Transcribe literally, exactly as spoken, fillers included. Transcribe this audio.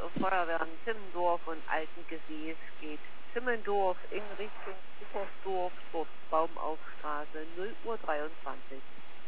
Feuerwehren Timmendorf und Altengesäß geht Timmendorf in Richtung Ufersdorf, Dorf Baumaufstraße, null Uhr dreiundzwanzig.